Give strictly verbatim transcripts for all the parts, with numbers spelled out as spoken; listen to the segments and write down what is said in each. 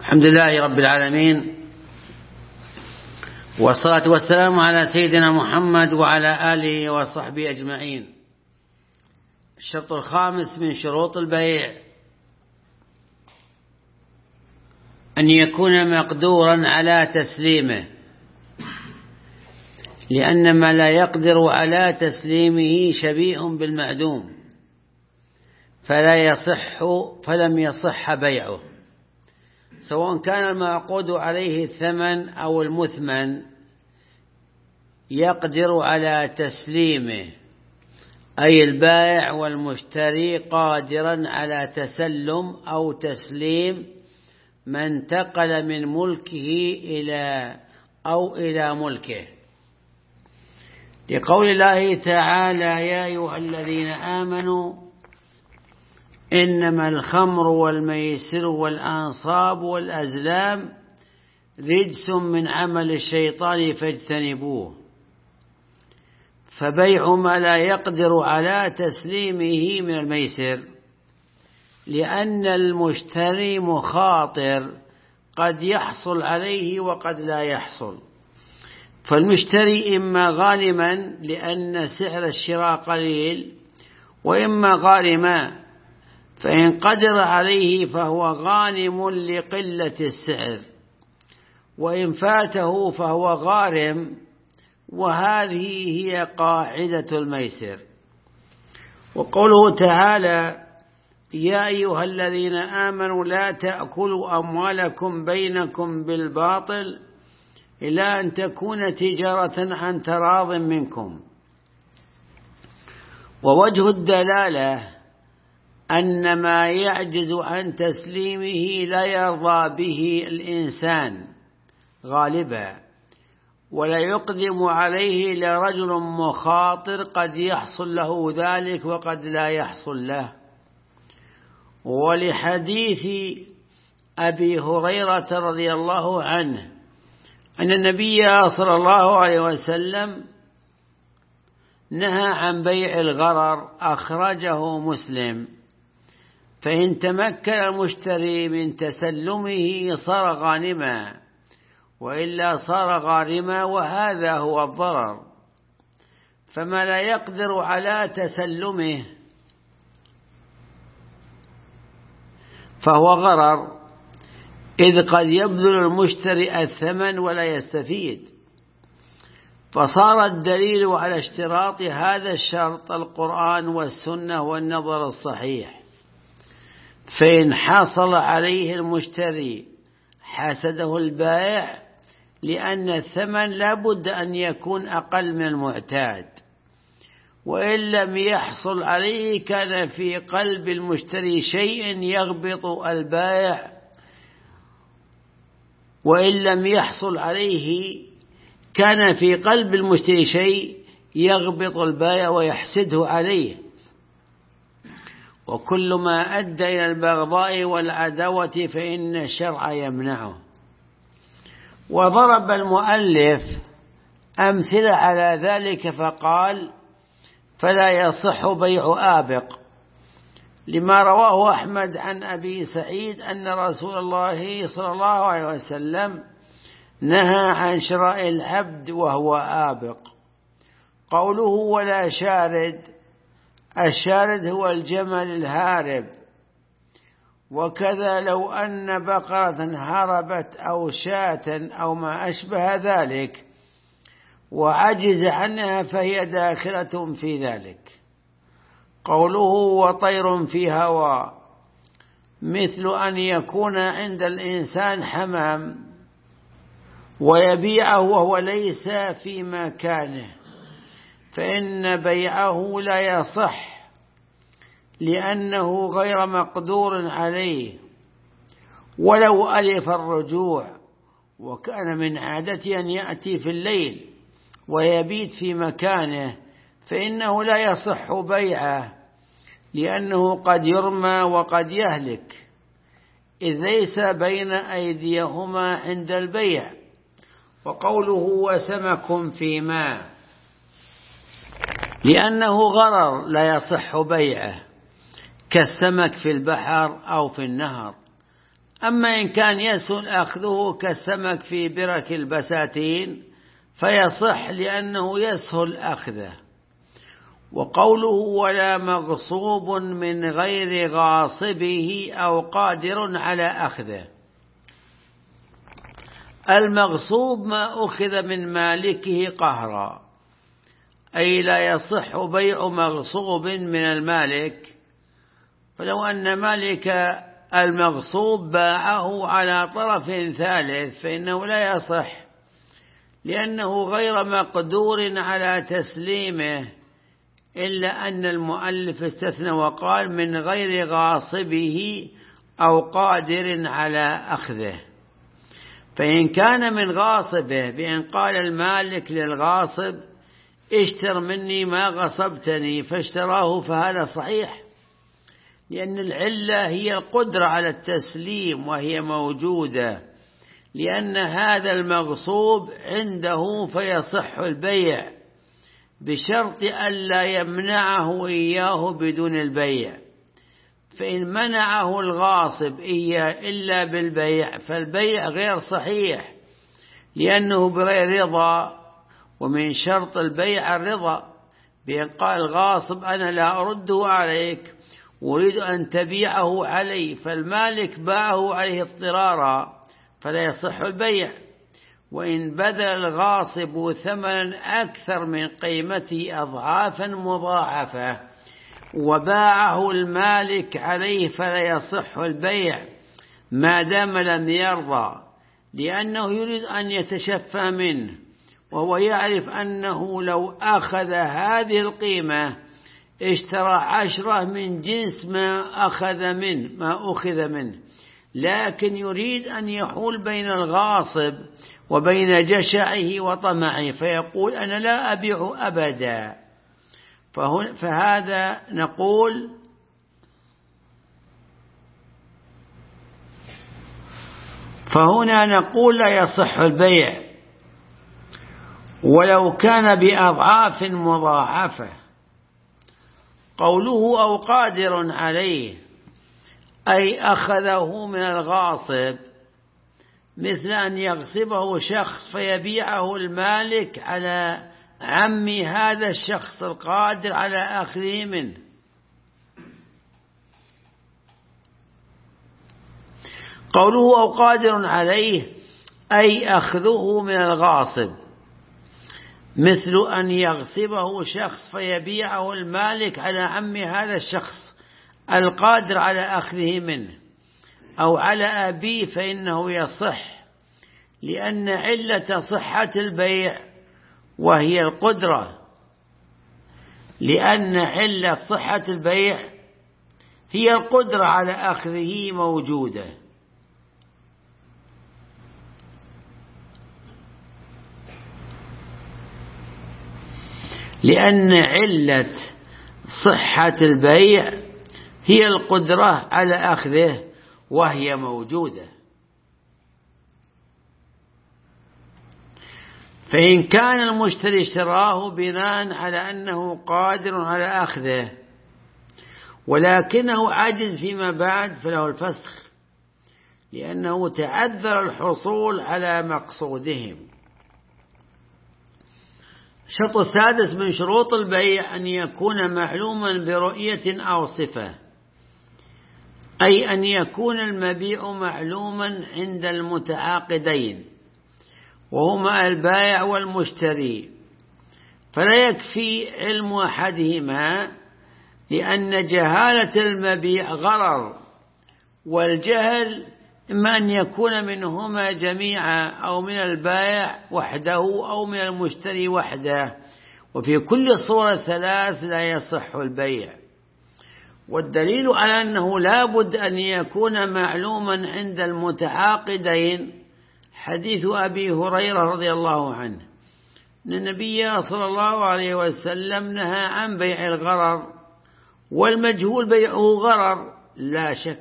الحمد لله رب العالمين، والصلاة والسلام على سيدنا محمد وعلى آله وصحبه أجمعين. الشرط الخامس من شروط البيع أن يكون مقدورا على تسليمه، لأن ما لا يقدر على تسليمه شبيه بالمعدوم فلا يصح فلم يصح بيعه، سواء كان المعقود عليه الثمن أو المثمن يقدر على تسليمه، أي البائع والمشتري قادرا على تسلم أو تسليم من انتقل من ملكه إلى أو إلى ملكه، لقول الله تعالى: يا أيها الذين آمنوا إنما الخمر والميسر والأنصاب والأزلام رجس من عمل الشيطان فاجتنبوه. فبيع ما لا يقدر على تسليمه من الميسر، لأن المشتري مخاطر، قد يحصل عليه وقد لا يحصل، فالمشتري إما غانما لأن سعر الشراء قليل، وإما غارما، فإن قدر عليه فهو غانم لقلة السعر، وإن فاته فهو غارم، وهذه هي قاعدة الميسر. وقوله تعالى: يا أيها الذين آمنوا لا تأكلوا أموالكم بينكم بالباطل إلا أن تكون تجارة عن تراض منكم. ووجه الدلالة أن ما يعجز عن تسليمه لا يرضى به الإنسان غالبا، ولا يقدم عليه لرجل مخاطر قد يحصل له ذلك وقد لا يحصل له. ولحديث أبي هريرة رضي الله عنه أن النبي صلى الله عليه وسلم نهى عن بيع الغرر، أخرجه مسلم. فإن تمكن المشتري من تسلمه صار غانما، وإلا صار غارما، وهذا هو الضرر. فما لا يقدر على تسلمه فهو غرر، إذ قد يبذل المشتري الثمن ولا يستفيد. فصار الدليل على اشتراط هذا الشرط القرآن والسنة والنظر الصحيح. فإن حصل عليه المشتري حسده البائع، لأن الثمن لا بد أن يكون أقل من المعتاد، وإن لم يحصل عليه كان في قلب المشتري شيء يغبط البائع، وإن لم يحصل عليه كان في قلب المشتري شيء يغبط البائع ويحسده عليه. وكل ما أدى إلى البغضاء والعداوة فإن الشرع يمنعه. وضرب المؤلف أمثلة على ذلك فقال: فلا يصح بيع آبق، لما رواه أحمد عن أبي سعيد أن رسول الله صلى الله عليه وسلم نهى عن شراء العبد وهو آبق. قوله ولا شارد، الشارد هو الجمل الهارب. وكذا لو أن بقرة هربت أو شاة أو ما أشبه ذلك وعجز عنها فهي داخلة في ذلك. قوله وطير في هوى، مثل أن يكون عند الإنسان حمام ويبيعه وهو ليس في مكانه، فإن بيعه لا يصح، لأنه غير مقدور عليه. ولو ألف الرجوع وكان من عادته أن يأتي في الليل ويبيت في مكانه، فإنه لا يصح بيعه، لأنه قد يرمى وقد يهلك، إذ ليس بين أيديهما عند البيع. وقوله وسمك في ماء، لأنه غرر لا يصح بيعه، كالسمك في البحر أو في النهر. أما إن كان يسهل أخذه كالسمك في برك البساتين فيصح لأنه يسهل أخذه. وقوله ولا مغصوب من غير غاصبه أو قادر على أخذه، المغصوب ما أخذ من مالكه قهرا، أي لا يصح بيع مغصوب من المالك. فلو أن مالك المغصوب باعه على طرف ثالث فإنه لا يصح، لأنه غير مقدور على تسليمه، إلا أن المؤلف استثنى وقال من غير غاصبه أو قادر على أخذه. فإن كان من غاصبه بأن قال المالك للغاصب اشتر مني ما غصبتني فاشتراه، فهذا صحيح، لأن العلة هي القدرة على التسليم وهي موجودة، لأن هذا المغصوب عنده فيصح البيع بشرط ألا يمنعه إياه بدون البيع. فإن منعه الغاصب إياه إلا بالبيع فالبيع غير صحيح، لأنه بغير رضا، ومن شرط البيع الرضا، بأن قال الغاصب أنا لا أرده عليك أريد أن تبيعه علي، فالمالك باعه عليه اضطرارا فلا يصح البيع. وإن بذل الغاصب ثمنا أكثر من قيمته أضعافا مضاعفة وباعه المالك عليه فلا يصح البيع ما دام لم يرضى، لأنه يريد أن يتشفى منه، وهو يعرف أنه لو أخذ هذه القيمة اشترى عشرة من جنس ما أخذ منه ما أخذ منه، لكن يريد أن يحول بين الغاصب وبين جشعه وطمعه فيقول أنا لا أبيع أبدا. فهذا نقول فهنا نقول لا يصح البيع ولو كان بأضعاف مضاعفة. قوله أو قادر عليه أي أخذه من الغاصب، مثل أن يغصبه شخص فيبيعه المالك على عم هذا الشخص القادر على أخذه منه. قوله أو قادر عليه أي أخذه من الغاصب، مثل أن يغصبه شخص فيبيعه المالك على عم هذا الشخص القادر على أخذه منه، أو على أبيه، فإنه يصح، لأن علة صحة البيع وهي القدرة، لأن علة صحة البيع هي القدرة على أخذه موجودة. لأن علة صحة البيع هي القدرة على أخذه وهي موجودة. فإن كان المشتري اشتراه بناء على أنه قادر على أخذه ولكنه عجز فيما بعد فله الفسخ، لأنه تعذر الحصول على مقصودهم. الشرط السادس من شروط البيع أن يكون معلوما برؤية أو صفة، أي أن يكون المبيع معلوما عند المتعاقدين وهما البائع والمشتري، فلا يكفي علم أحدهما، لأن جهالة المبيع غرر، والجهل إما أن يكون منهما جميعا أو من البائع وحده أو من المشتري وحده، وفي كل صورة ثلاث لا يصح البيع. والدليل على أنه لا بد أن يكون معلوما عند المتعاقدين حديث أبي هريرة رضي الله عنه أن النبي صلى الله عليه وسلم نهى عن بيع الغرر، والمجهول بيعه غرر لا شك.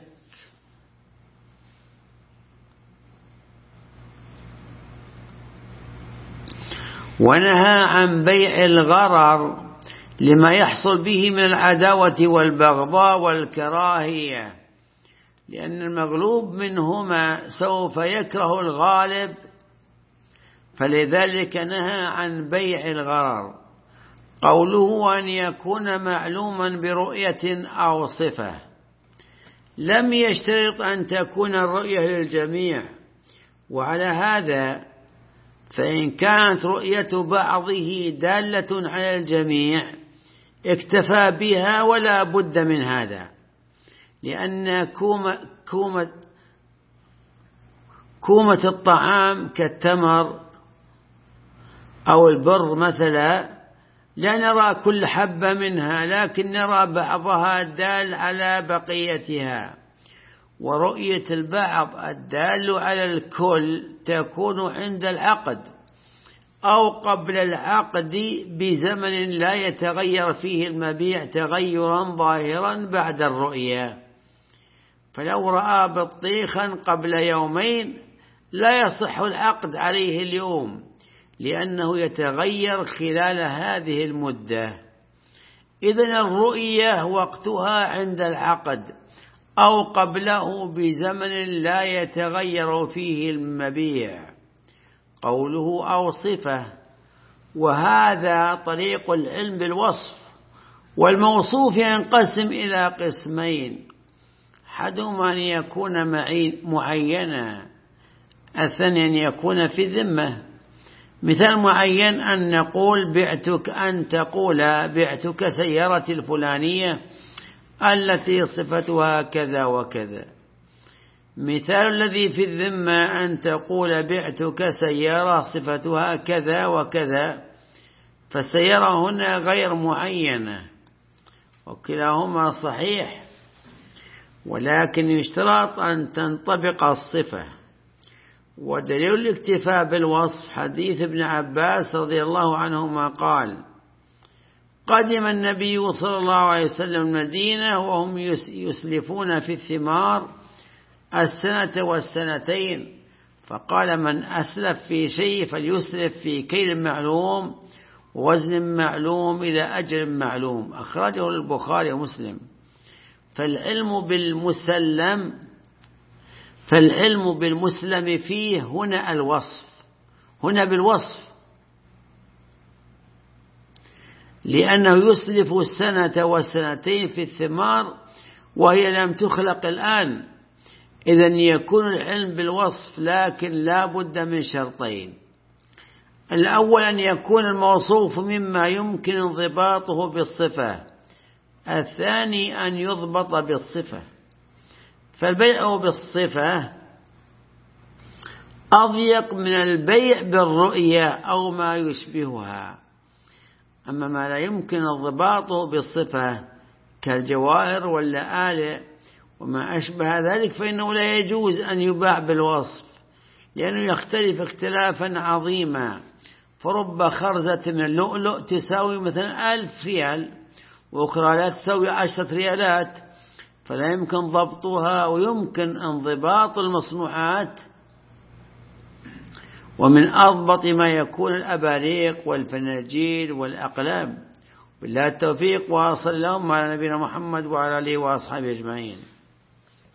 ونهى عن بيع الغرر لما يحصل به من العداوة والبغضاء والكراهية، لأن المغلوب منهما سوف يكره الغالب، فلذلك نهى عن بيع الغرر. قوله أن يكون معلوما برؤية أو صفة، لم يشترط أن تكون الرؤية للجميع، وعلى هذا فإن كانت رؤية بعضه دالة على الجميع اكتفى بها ولا بد من هذا، لأن كومة, كومة, كومة الطعام كالتمر أو البر مثلا لا نرى كل حبة منها، لكن نرى بعضها دال على بقيتها، ورؤية البعض الدال على الكل تكون عند العقد أو قبل العقد بزمن لا يتغير فيه المبيع تغيرا ظاهرا بعد الرؤية. فلو رأى بطيخا قبل يومين لا يصح العقد عليه اليوم، لأنه يتغير خلال هذه المدة. إذن الرؤية وقتها عند العقد أو قبله بزمن لا يتغير فيه المبيع. قوله أو صفة، وهذا طريق العلم بالوصف، والموصوف ينقسم إلى قسمين: أحدهما أن يكون معينا، الثاني أن يكون في الذمة. مثال معين أن نقول بعتك، أن تقول بعتك سيارتي الفلانية التي صفتها كذا وكذا. مثال الذي في الذمة أن تقول بعتك سيارة صفتها كذا وكذا، فالسيارة هنا غير معينة، وكلاهما صحيح، ولكن يشترط أن تنطبق الصفة. ودليل الاكتفاء بالوصف حديث ابن عباس رضي الله عنهما قال: قدم النبي صلى الله عليه وسلم المدينة وهم يسلفون في الثمار السنة والسنتين، فقال: من أسلف في شيء فليسلف في كيل معلوم ووزن معلوم إلى أجل معلوم. أخرجه البخاري ومسلم. فالعلم بالمسلم فالعلم بالمسلم فيه هنا الوصف، هنا بالوصف، لأنه يسلف السنة والسنتين في الثمار وهي لم تخلق الآن. إذن يكون العلم بالوصف، لكن لا بد من شرطين: الأول أن يكون الموصوف مما يمكن انضباطه بالصفة، الثاني أن يضبط بالصفة. فالبيع بالصفة أضيق من البيع بالرؤية أو ما يشبهها. أما ما لا يمكن انضباطه بالصفة كالجواهر واللآلئ وما أشبه ذلك فإنه لا يجوز أن يباع بالوصف، لأنه يختلف اختلافا عظيما. فرب خرزة من اللؤلؤ تساوي مثلا ألف ريال، وأخرى لا تساوي عشرة ريالات، فلا يمكن ضبطها، ويمكن انضباط المصنوعات. ومن أضبط ما يكون الأباريق والفناجيل والأقلام. بالله التوفيق، وصلى اللهم على نبينا محمد وعلى آله وأصحابه أجمعين.